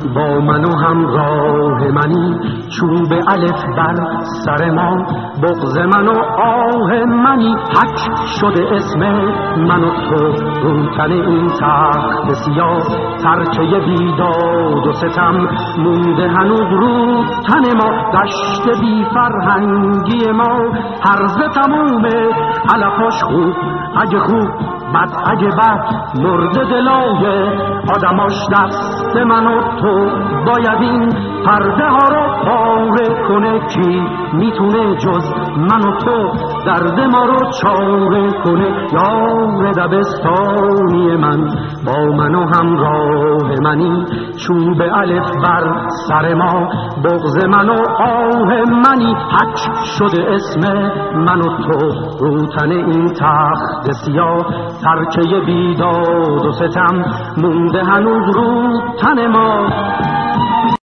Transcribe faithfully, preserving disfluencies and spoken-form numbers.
با من و همراه منی، چوب الف بر سر ما، بغض من و آه منی، حک شده اسم من و تو رو تن این تخت سیاه، ترکه بیداد و ستم مونده هنوز رو تن ما، دشت بی فرهنگی ما هرزه تمومه، علفاش خوب اگه خوب بد اگه بد، مرده دلای آدماش دست من و تو، باید این پرده ها رو پاره کنه، کی میتونه جز من و تو درد ما رو چاره کنه. یار دبستانی من با من و همراه منی، چوب الف بر سر ما، بغض من و آه منی، حک شده اسم من و تو رو تن این تخت سیاه، ترکه بیداد و ستم مونده هنوز رو تن ما.